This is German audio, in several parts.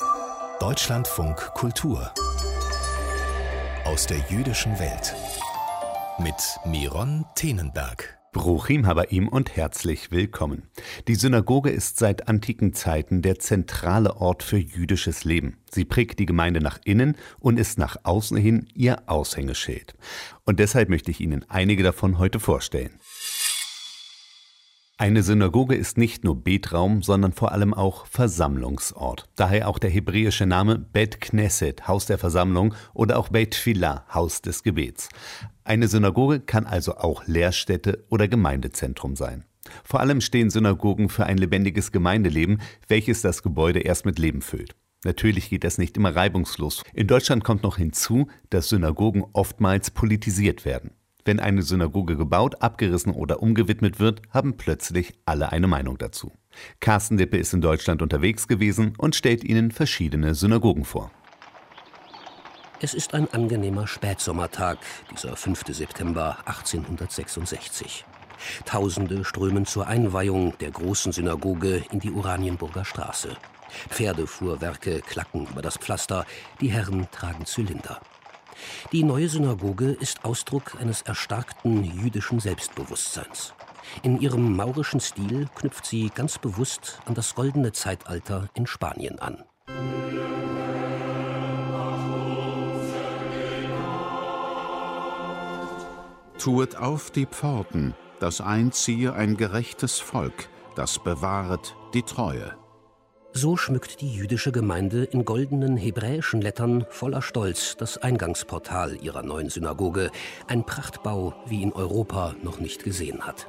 Deutschlandfunk Kultur aus der jüdischen Welt mit Miron Tenenberg. Bruchim Habaim und herzlich willkommen. Die Synagoge ist seit antiken Zeiten der zentrale Ort für jüdisches Leben. Sie prägt die Gemeinde nach innen und ist nach außen hin ihr Aushängeschild. Und deshalb möchte ich Ihnen einige davon heute vorstellen. Eine Synagoge ist nicht nur Betraum, sondern vor allem auch Versammlungsort. Daher auch der hebräische Name Bet Knesset, Haus der Versammlung, oder auch Beit Tfilah, Haus des Gebets. Eine Synagoge kann also auch Lehrstätte oder Gemeindezentrum sein. Vor allem stehen Synagogen für ein lebendiges Gemeindeleben, welches das Gebäude erst mit Leben füllt. Natürlich geht das nicht immer reibungslos. In Deutschland kommt noch hinzu, dass Synagogen oftmals politisiert werden. Wenn eine Synagoge gebaut, abgerissen oder umgewidmet wird, haben plötzlich alle eine Meinung dazu. Carsten Lippe ist in Deutschland unterwegs gewesen und stellt Ihnen verschiedene Synagogen vor. Es ist ein angenehmer Spätsommertag, dieser 5. September 1866. Tausende strömen zur Einweihung der großen Synagoge in die Oranienburger Straße. Pferdefuhrwerke klacken über das Pflaster, die Herren tragen Zylinder. Die neue Synagoge ist Ausdruck eines erstarkten jüdischen Selbstbewusstseins. In ihrem maurischen Stil knüpft sie ganz bewusst an das goldene Zeitalter in Spanien an. Tuet auf die Pforten, das einziehe ein gerechtes Volk, das bewahret die Treue. So schmückt die jüdische Gemeinde in goldenen hebräischen Lettern voller Stolz das Eingangsportal ihrer neuen Synagoge, ein Prachtbau, wie ihn Europa noch nicht gesehen hat.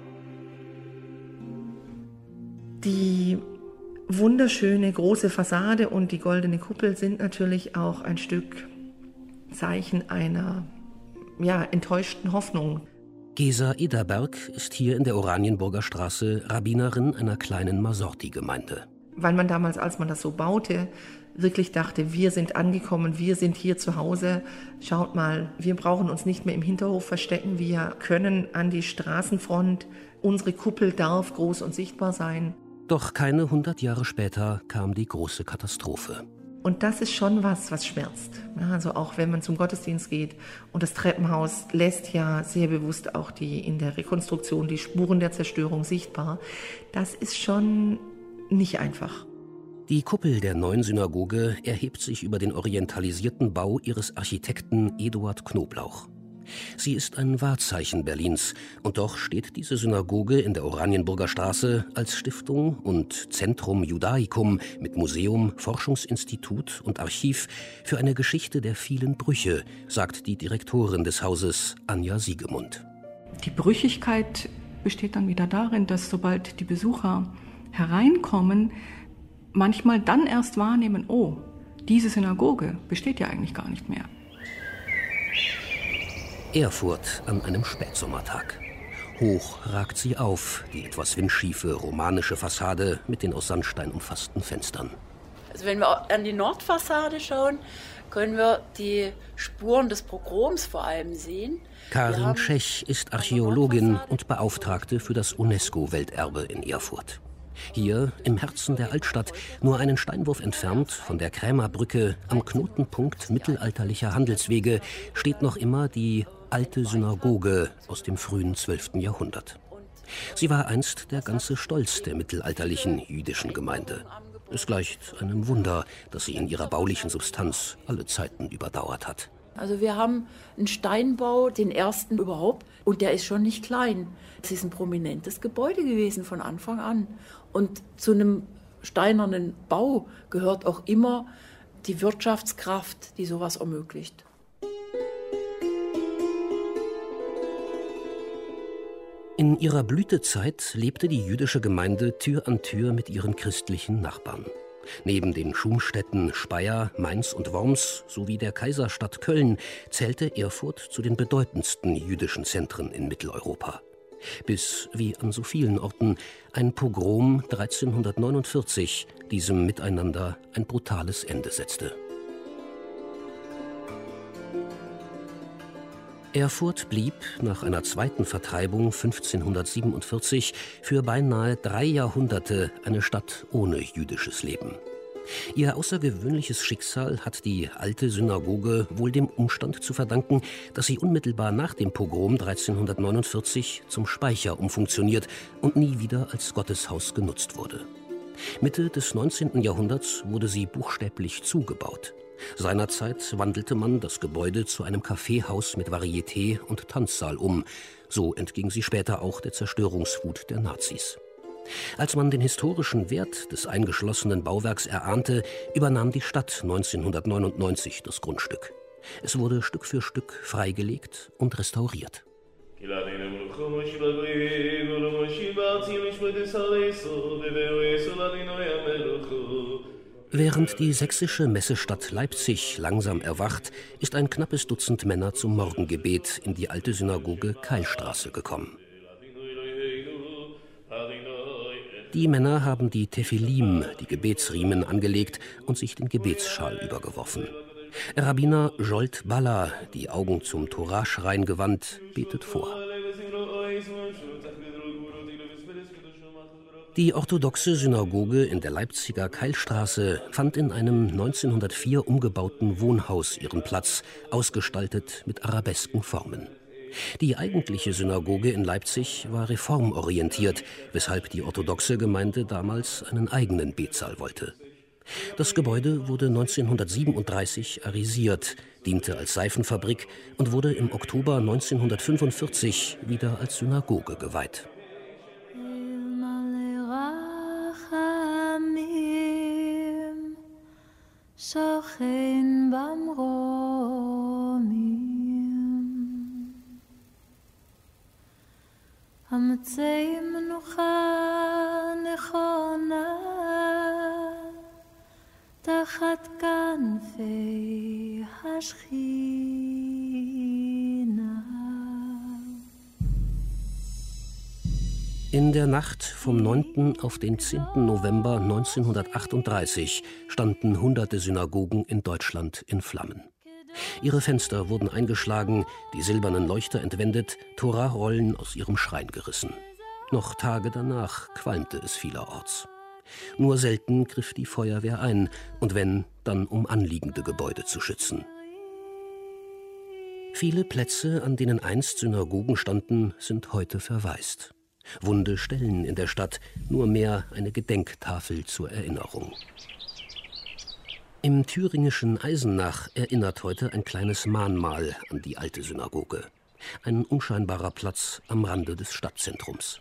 Die wunderschöne große Fassade und die goldene Kuppel sind natürlich auch ein Stück Zeichen einer enttäuschten Hoffnung. Gesa Ederberg ist hier in der Oranienburger Straße Rabbinerin einer kleinen Masorti-Gemeinde. Weil man damals, als man das so baute, wirklich dachte, wir sind angekommen, wir sind hier zu Hause. Schaut mal, wir brauchen uns nicht mehr im Hinterhof verstecken, wir können an die Straßenfront. Unsere Kuppel darf groß und sichtbar sein. Doch keine 100 Jahre später kam die große Katastrophe. Und das ist schon was schmerzt. Also auch wenn man zum Gottesdienst geht. Und das Treppenhaus lässt ja sehr bewusst auch in der Rekonstruktion die Spuren der Zerstörung sichtbar. Das ist schon nicht einfach. Die Kuppel der neuen Synagoge erhebt sich über den orientalisierten Bau ihres Architekten Eduard Knoblauch. Sie ist ein Wahrzeichen Berlins, und doch steht diese Synagoge in der Oranienburger Straße als Stiftung und Centrum Judaicum mit Museum, Forschungsinstitut und Archiv für eine Geschichte der vielen Brüche, sagt die Direktorin des Hauses, Anja Siegemund. Die Brüchigkeit besteht dann wieder darin, dass sobald die Besucher hereinkommen, manchmal dann erst wahrnehmen, oh, diese Synagoge besteht ja eigentlich gar nicht mehr. Erfurt an einem Spätsommertag. Hoch ragt sie auf, die etwas windschiefe romanische Fassade mit den aus Sandstein umfassten Fenstern. Also wenn wir an die Nordfassade schauen, können wir die Spuren des Pogroms vor allem sehen. Karin Tschech ist Archäologin und Beauftragte für das UNESCO-Welterbe in Erfurt. Hier, im Herzen der Altstadt, nur einen Steinwurf entfernt von der Krämerbrücke, am Knotenpunkt mittelalterlicher Handelswege, steht noch immer die alte Synagoge aus dem frühen 12. Jahrhundert. Sie war einst der ganze Stolz der mittelalterlichen jüdischen Gemeinde. Es gleicht einem Wunder, dass sie in ihrer baulichen Substanz alle Zeiten überdauert hat. Also wir haben einen Steinbau, den ersten überhaupt, und der ist schon nicht klein. Es ist ein prominentes Gebäude gewesen von Anfang an. Und zu einem steinernen Bau gehört auch immer die Wirtschaftskraft, die sowas ermöglicht. In ihrer Blütezeit lebte die jüdische Gemeinde Tür an Tür mit ihren christlichen Nachbarn. Neben den Schumstädten Speyer, Mainz und Worms sowie der Kaiserstadt Köln zählte Erfurt zu den bedeutendsten jüdischen Zentren in Mitteleuropa. Bis, wie an so vielen Orten, ein Pogrom 1349 diesem Miteinander ein brutales Ende setzte. Erfurt blieb nach einer zweiten Vertreibung 1547 für beinahe 3 Jahrhunderte eine Stadt ohne jüdisches Leben. Ihr außergewöhnliches Schicksal hat die alte Synagoge wohl dem Umstand zu verdanken, dass sie unmittelbar nach dem Pogrom 1349 zum Speicher umfunktioniert und nie wieder als Gotteshaus genutzt wurde. Mitte des 19. Jahrhunderts wurde sie buchstäblich zugebaut. Seinerzeit wandelte man das Gebäude zu einem Kaffeehaus mit Varieté und Tanzsaal um. So entging sie später auch der Zerstörungswut der Nazis. Als man den historischen Wert des eingeschlossenen Bauwerks erahnte, übernahm die Stadt 1999 das Grundstück. Es wurde Stück für Stück freigelegt und restauriert. Während die sächsische Messestadt Leipzig langsam erwacht, ist ein knappes Dutzend Männer zum Morgengebet in die alte Synagoge Keilstraße gekommen. Die Männer haben die Tephilim, die Gebetsriemen, angelegt und sich den Gebetsschal übergeworfen. Rabbiner Jolt Balla, die Augen zum Toraschrein gewandt, betet vor. Die orthodoxe Synagoge in der Leipziger Keilstraße fand in einem 1904 umgebauten Wohnhaus ihren Platz, ausgestaltet mit arabesken Formen. Die eigentliche Synagoge in Leipzig war reformorientiert, weshalb die orthodoxe Gemeinde damals einen eigenen Betsaal wollte. Das Gebäude wurde 1937 arisiert, diente als Seifenfabrik und wurde im Oktober 1945 wieder als Synagoge geweiht. In der Nacht vom 9. auf den 10. November 1938 standen hunderte Synagogen in Deutschland in Flammen. Ihre Fenster wurden eingeschlagen, die silbernen Leuchter entwendet, Torarollen aus ihrem Schrein gerissen. Noch Tage danach qualmte es vielerorts. Nur selten griff die Feuerwehr ein, und wenn, dann um anliegende Gebäude zu schützen. Viele Plätze, an denen einst Synagogen standen, sind heute verwaist. Wunde Stellen in der Stadt, nur mehr eine Gedenktafel zur Erinnerung. Im thüringischen Eisenach erinnert heute ein kleines Mahnmal an die alte Synagoge. Ein unscheinbarer Platz am Rande des Stadtzentrums.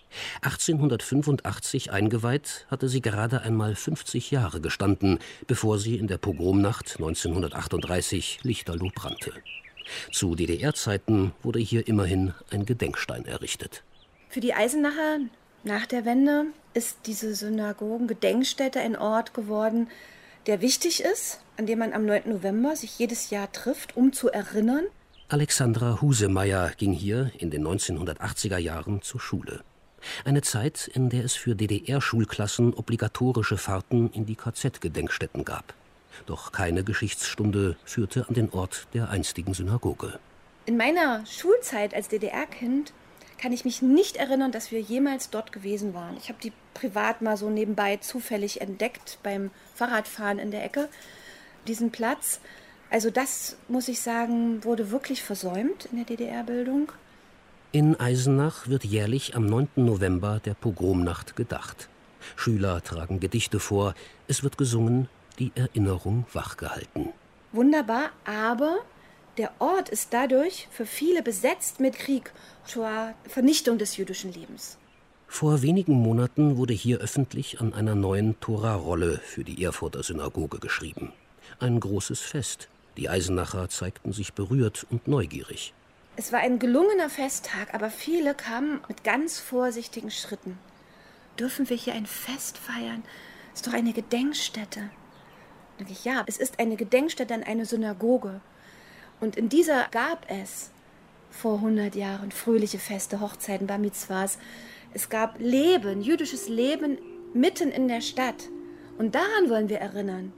1885 eingeweiht, hatte sie gerade einmal 50 Jahre gestanden, bevor sie in der Pogromnacht 1938 lichterloh brannte. Zu DDR-Zeiten wurde hier immerhin ein Gedenkstein errichtet. Für die Eisenacher nach der Wende ist diese Synagogen-Gedenkstätte ein Ort geworden, der wichtig ist, an dem man am 9. November sich jedes Jahr trifft, um zu erinnern. Alexandra Husemeyer ging hier in den 1980er Jahren zur Schule. Eine Zeit, in der es für DDR-Schulklassen obligatorische Fahrten in die KZ-Gedenkstätten gab. Doch keine Geschichtsstunde führte an den Ort der einstigen Synagoge. In meiner Schulzeit als DDR-Kind kann ich mich nicht erinnern, dass wir jemals dort gewesen waren. Ich habe die privat mal so nebenbei zufällig entdeckt beim Fahrradfahren in der Ecke, diesen Platz. Also das, muss ich sagen, wurde wirklich versäumt in der DDR-Bildung. In Eisenach wird jährlich am 9. November der Pogromnacht gedacht. Schüler tragen Gedichte vor, es wird gesungen, die Erinnerung wachgehalten. Wunderbar, aber der Ort ist dadurch für viele besetzt mit Krieg, Shoah, Vernichtung des jüdischen Lebens. Vor wenigen Monaten wurde hier öffentlich an einer neuen Torarolle für die Erfurter Synagoge geschrieben. Ein großes Fest. Die Eisenacher zeigten sich berührt und neugierig. Es war ein gelungener Festtag, aber viele kamen mit ganz vorsichtigen Schritten. Dürfen wir hier ein Fest feiern? Ist doch eine Gedenkstätte. Da denke ich, ja, es ist eine Gedenkstätte an eine Synagoge. Und in dieser gab es vor 100 Jahren fröhliche Feste, Hochzeiten, Bar Mitzvahs. Es gab Leben, jüdisches Leben mitten in der Stadt. Und daran wollen wir erinnern.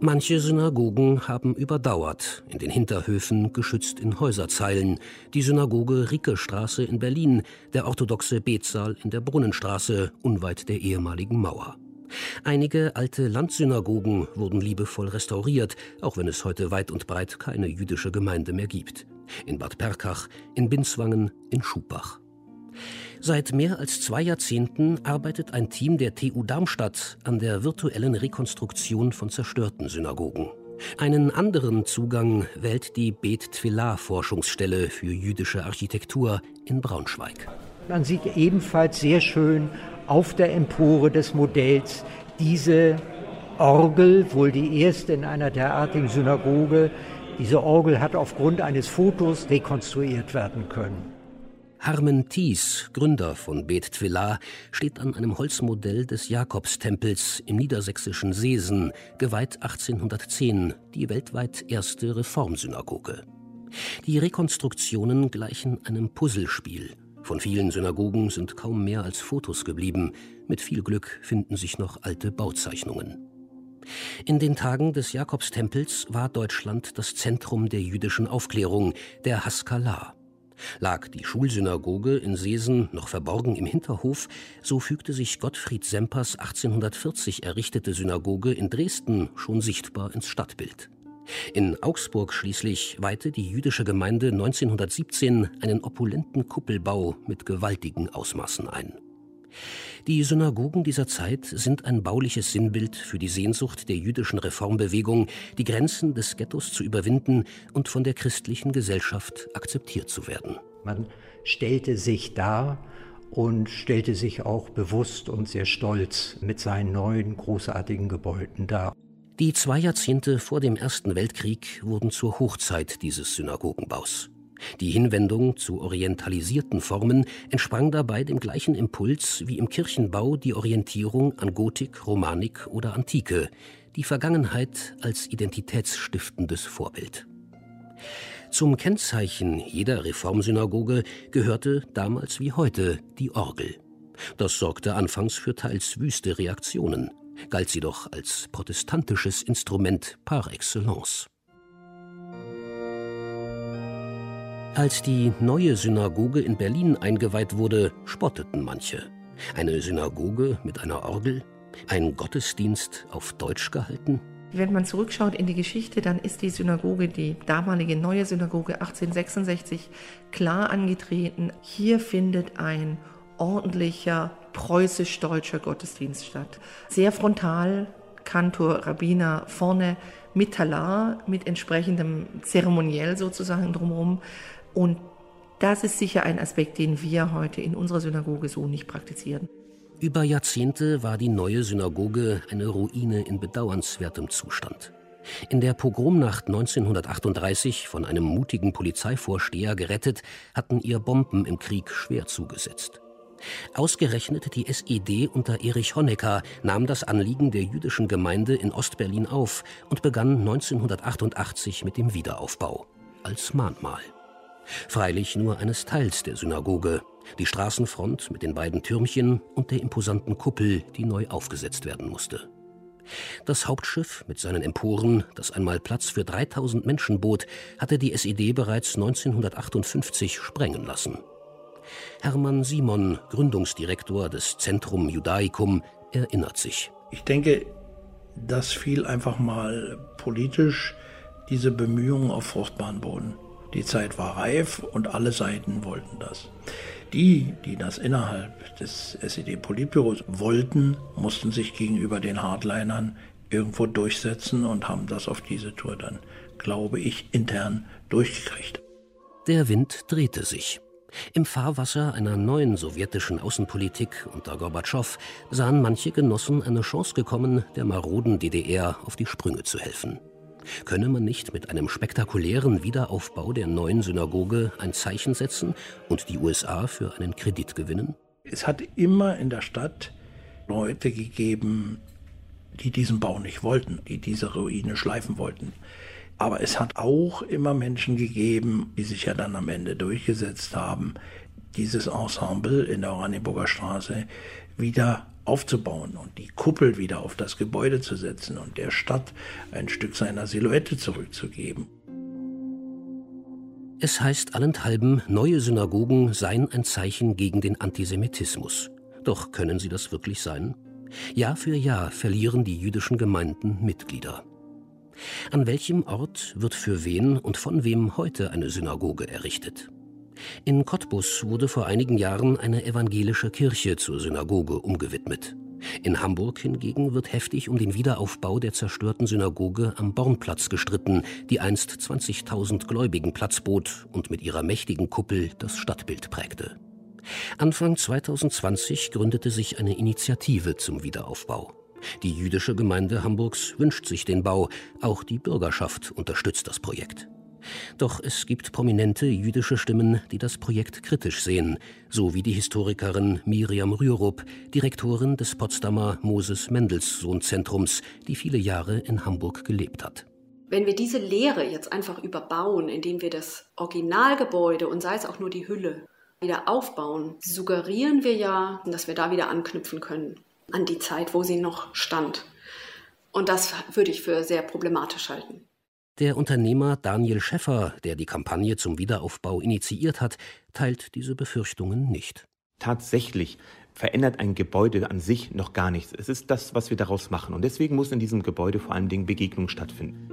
Manche Synagogen haben überdauert, in den Hinterhöfen geschützt in Häuserzeilen. Die Synagoge Rickestraße in Berlin, der orthodoxe Betsaal in der Brunnenstraße, unweit der ehemaligen Mauer. Einige alte Landsynagogen wurden liebevoll restauriert, auch wenn es heute weit und breit keine jüdische Gemeinde mehr gibt. In Bad Perkach, in Binswangen, in Schubach. Seit mehr als 2 Jahrzehnten arbeitet ein Team der TU Darmstadt an der virtuellen Rekonstruktion von zerstörten Synagogen. Einen anderen Zugang wählt die Bet Tfilah Forschungsstelle für jüdische Architektur in Braunschweig. Man sieht ebenfalls sehr schön auf der Empore des Modells diese Orgel, wohl die erste in einer derartigen Synagoge. Diese Orgel hat aufgrund eines Fotos rekonstruiert werden können. Harmen Thies, Gründer von Bet Tfilah, steht an einem Holzmodell des Jakobstempels im niedersächsischen Seesen, geweiht 1810, die weltweit erste Reformsynagoge. Die Rekonstruktionen gleichen einem Puzzlespiel. Von vielen Synagogen sind kaum mehr als Fotos geblieben. Mit viel Glück finden sich noch alte Bauzeichnungen. In den Tagen des Jakobstempels war Deutschland das Zentrum der jüdischen Aufklärung, der Haskalah. Lag die Schulsynagoge in Seesen noch verborgen im Hinterhof, so fügte sich Gottfried Sempers 1840 errichtete Synagoge in Dresden schon sichtbar ins Stadtbild. In Augsburg schließlich weihte die jüdische Gemeinde 1917 einen opulenten Kuppelbau mit gewaltigen Ausmaßen ein. Die Synagogen dieser Zeit sind ein bauliches Sinnbild für die Sehnsucht der jüdischen Reformbewegung, die Grenzen des Ghettos zu überwinden und von der christlichen Gesellschaft akzeptiert zu werden. Man stellte sich dar und stellte sich auch bewusst und sehr stolz mit seinen neuen, großartigen Gebäuden dar. Die 2 Jahrzehnte vor dem Ersten Weltkrieg wurden zur Hochzeit dieses Synagogenbaus. Die Hinwendung zu orientalisierten Formen entsprang dabei dem gleichen Impuls wie im Kirchenbau die Orientierung an Gotik, Romanik oder Antike, die Vergangenheit als identitätsstiftendes Vorbild. Zum Kennzeichen jeder Reformsynagoge gehörte damals wie heute die Orgel. Das sorgte anfangs für teils wüste Reaktionen, galt sie doch als protestantisches Instrument par excellence. Als die neue Synagoge in Berlin eingeweiht wurde, spotteten manche. Eine Synagoge mit einer Orgel? Ein Gottesdienst auf Deutsch gehalten? Wenn man zurückschaut in die Geschichte, dann ist die Synagoge, die damalige neue Synagoge 1866, klar angetreten. Hier findet ein ordentlicher preußisch-deutscher Gottesdienst statt. Sehr frontal, Kantor, Rabbiner vorne, mit Talar, mit entsprechendem Zeremoniell sozusagen drumherum. Und das ist sicher ein Aspekt, den wir heute in unserer Synagoge so nicht praktizieren. Über Jahrzehnte war die neue Synagoge eine Ruine in bedauernswertem Zustand. In der Pogromnacht 1938, von einem mutigen Polizeivorsteher gerettet, hatten ihr Bomben im Krieg schwer zugesetzt. Ausgerechnet die SED unter Erich Honecker nahm das Anliegen der jüdischen Gemeinde in Ostberlin auf und begann 1988 mit dem Wiederaufbau. Als Mahnmal. Freilich nur eines Teils der Synagoge, die Straßenfront mit den beiden Türmchen und der imposanten Kuppel, die neu aufgesetzt werden musste. Das Hauptschiff mit seinen Emporen, das einmal Platz für 3000 Menschen bot, hatte die SED bereits 1958 sprengen lassen. Hermann Simon, Gründungsdirektor des Centrum Judaicum, erinnert sich. Ich denke, das fiel einfach mal politisch, diese Bemühungen auf fruchtbaren Boden. Die Zeit war reif und alle Seiten wollten das. Die das innerhalb des SED-Politbüros wollten, mussten sich gegenüber den Hardlinern irgendwo durchsetzen und haben das auf diese Tour dann, glaube ich, intern durchgekriegt. Der Wind drehte sich. Im Fahrwasser einer neuen sowjetischen Außenpolitik unter Gorbatschow sahen manche Genossen eine Chance gekommen, der maroden DDR auf die Sprünge zu helfen. Könne man nicht mit einem spektakulären Wiederaufbau der neuen Synagoge ein Zeichen setzen und die USA für einen Kredit gewinnen? Es hat immer in der Stadt Leute gegeben, die diesen Bau nicht wollten, die diese Ruine schleifen wollten. Aber es hat auch immer Menschen gegeben, die sich ja dann am Ende durchgesetzt haben, dieses Ensemble in der Oranienburger Straße wieder aufzubauen und die Kuppel wieder auf das Gebäude zu setzen und der Stadt ein Stück seiner Silhouette zurückzugeben. Es heißt allenthalben, neue Synagogen seien ein Zeichen gegen den Antisemitismus. Doch können sie das wirklich sein? Jahr für Jahr verlieren die jüdischen Gemeinden Mitglieder. An welchem Ort wird für wen und von wem heute eine Synagoge errichtet? In Cottbus wurde vor einigen Jahren eine evangelische Kirche zur Synagoge umgewidmet. In Hamburg hingegen wird heftig um den Wiederaufbau der zerstörten Synagoge am Bornplatz gestritten, die einst 20.000 Gläubigen Platz bot und mit ihrer mächtigen Kuppel das Stadtbild prägte. Anfang 2020 gründete sich eine Initiative zum Wiederaufbau. Die jüdische Gemeinde Hamburgs wünscht sich den Bau, auch die Bürgerschaft unterstützt das Projekt. Doch es gibt prominente jüdische Stimmen, die das Projekt kritisch sehen, so wie die Historikerin Miriam Rürup, Direktorin des Potsdamer Moses-Mendelssohn-Zentrums, die viele Jahre in Hamburg gelebt hat. Wenn wir diese Lehre jetzt einfach überbauen, indem wir das Originalgebäude und sei es auch nur die Hülle wieder aufbauen, suggerieren wir ja, dass wir da wieder anknüpfen können an die Zeit, wo sie noch stand. Und das würde ich für sehr problematisch halten. Der Unternehmer Daniel Schäffer, der die Kampagne zum Wiederaufbau initiiert hat, teilt diese Befürchtungen nicht. Tatsächlich verändert ein Gebäude an sich noch gar nichts. Es ist das, was wir daraus machen. Und deswegen muss in diesem Gebäude vor allen Dingen Begegnung stattfinden.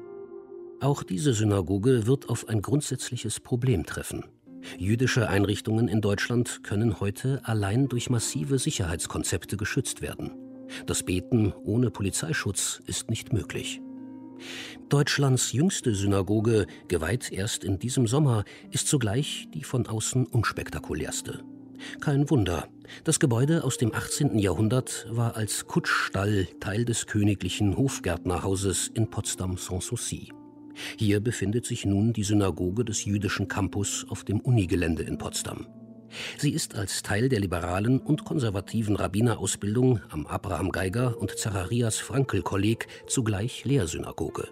Auch diese Synagoge wird auf ein grundsätzliches Problem treffen. Jüdische Einrichtungen in Deutschland können heute allein durch massive Sicherheitskonzepte geschützt werden. Das Beten ohne Polizeischutz ist nicht möglich. Deutschlands jüngste Synagoge, geweiht erst in diesem Sommer, ist zugleich die von außen unspektakulärste. Kein Wunder, das Gebäude aus dem 18. Jahrhundert war als Kutschstall Teil des königlichen Hofgärtnerhauses in Potsdam-Sanssouci. Hier befindet sich nun die Synagoge des jüdischen Campus auf dem Unigelände in Potsdam. Sie ist als Teil der liberalen und konservativen Rabbinerausbildung am Abraham Geiger und Zacharias Frankl-Kolleg zugleich Lehrsynagoge.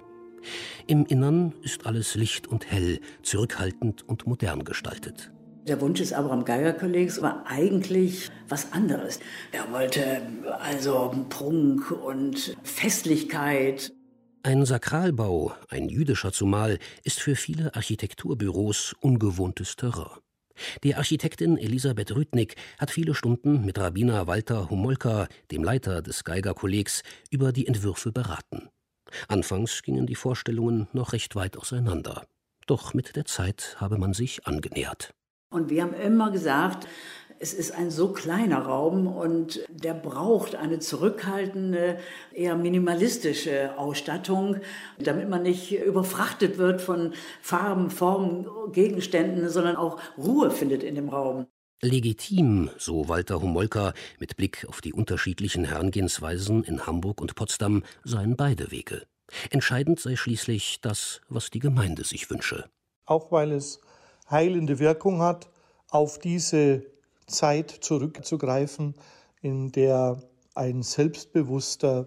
Im Innern ist alles licht und hell, zurückhaltend und modern gestaltet. Der Wunsch des Abraham-Geiger-Kollegs war eigentlich was anderes. Er wollte also Prunk und Festlichkeit. Ein Sakralbau, ein jüdischer zumal, ist für viele Architekturbüros ungewohntes Terrain. Die Architektin Elisabeth Rüdnick hat viele Stunden mit Rabbiner Walter Homolka, dem Leiter des Geiger-Kollegs, über die Entwürfe beraten. Anfangs gingen die Vorstellungen noch recht weit auseinander. Doch mit der Zeit habe man sich angenähert. Und wir haben immer gesagt, es ist ein so kleiner Raum und der braucht eine zurückhaltende, eher minimalistische Ausstattung, damit man nicht überfrachtet wird von Farben, Formen, Gegenständen, sondern auch Ruhe findet in dem Raum. Legitim, so Walter Homolka, mit Blick auf die unterschiedlichen Herangehensweisen in Hamburg und Potsdam, seien beide Wege. Entscheidend sei schließlich das, was die Gemeinde sich wünsche. Auch weil es heilende Wirkung hat, auf diese Zeit zurückzugreifen, in der ein selbstbewusster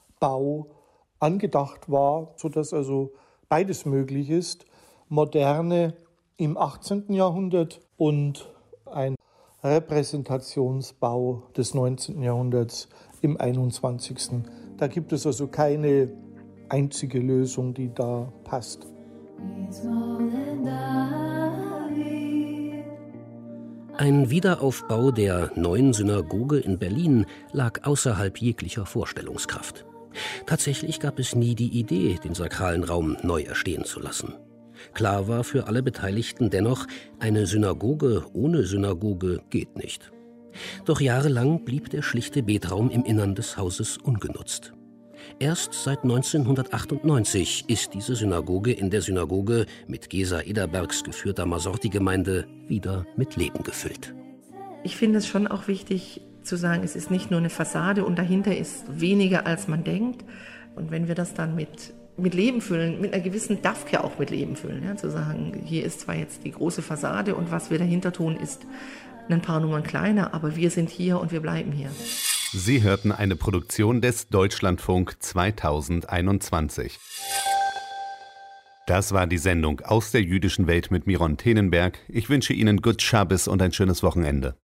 Bau angedacht war, sodass also beides möglich ist. Moderne im 18. Jahrhundert und ein Repräsentationsbau des 19. Jahrhunderts im 21. Da gibt es also keine einzige Lösung, die da passt. Ein Wiederaufbau der neuen Synagoge in Berlin lag außerhalb jeglicher Vorstellungskraft. Tatsächlich gab es nie die Idee, den sakralen Raum neu erstehen zu lassen. Klar war für alle Beteiligten dennoch, eine Synagoge ohne Synagoge geht nicht. Doch jahrelang blieb der schlichte Betraum im Innern des Hauses ungenutzt. Erst seit 1998 ist diese Synagoge in der Synagoge mit Gesa Ederbergs geführter Masorti-Gemeinde wieder mit Leben gefüllt. Ich finde es schon auch wichtig zu sagen, es ist nicht nur eine Fassade und dahinter ist weniger, als man denkt. Und wenn wir das dann mit Leben füllen, mit einer gewissen Dafke auch mit Leben füllen, ja, zu sagen, hier ist zwar jetzt die große Fassade und was wir dahinter tun, ist ein paar Nummern kleiner, aber wir sind hier und wir bleiben hier. Sie hörten eine Produktion des Deutschlandfunk 2021. Das war die Sendung Aus der jüdischen Welt mit Miron Tenenberg. Ich wünsche Ihnen Gut Schabbes und ein schönes Wochenende.